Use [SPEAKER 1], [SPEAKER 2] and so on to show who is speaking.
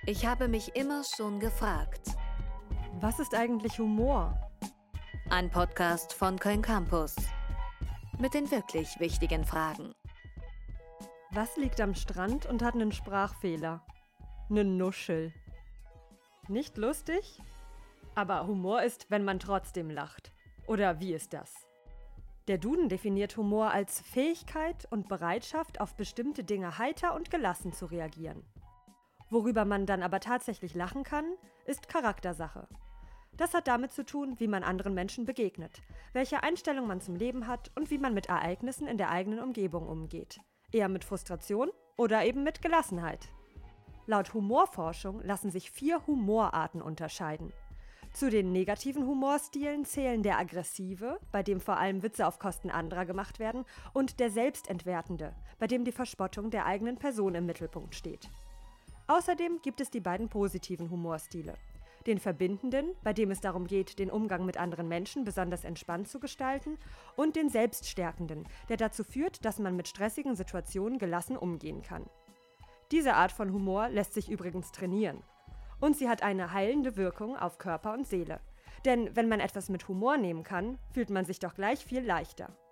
[SPEAKER 1] Ich habe mich immer schon gefragt.
[SPEAKER 2] Was ist eigentlich Humor?
[SPEAKER 1] Ein Podcast von Köln Campus. Mit den wirklich wichtigen Fragen.
[SPEAKER 2] Was liegt am Strand und hat einen Sprachfehler? Eine Nuschel. Nicht lustig? Aber Humor ist, wenn man trotzdem lacht. Oder wie ist das? Der Duden definiert Humor als Fähigkeit und Bereitschaft, auf bestimmte Dinge heiter und gelassen zu reagieren. Worüber man dann aber tatsächlich lachen kann, ist Charaktersache. Das hat damit zu tun, wie man anderen Menschen begegnet, welche Einstellung man zum Leben hat und wie man mit Ereignissen in der eigenen Umgebung umgeht. Eher mit Frustration oder eben mit Gelassenheit. Laut Humorforschung lassen sich 4 Humorarten unterscheiden. Zu den negativen Humorstilen zählen der aggressive, bei dem vor allem Witze auf Kosten anderer gemacht werden, und der selbstentwertende, bei dem die Verspottung der eigenen Person im Mittelpunkt steht. Außerdem gibt es die beiden positiven Humorstile. Den verbindenden, bei dem es darum geht, den Umgang mit anderen Menschen besonders entspannt zu gestalten, und den selbststärkenden, der dazu führt, dass man mit stressigen Situationen gelassen umgehen kann. Diese Art von Humor lässt sich übrigens trainieren. Und sie hat eine heilende Wirkung auf Körper und Seele. Denn wenn man etwas mit Humor nehmen kann, fühlt man sich doch gleich viel leichter.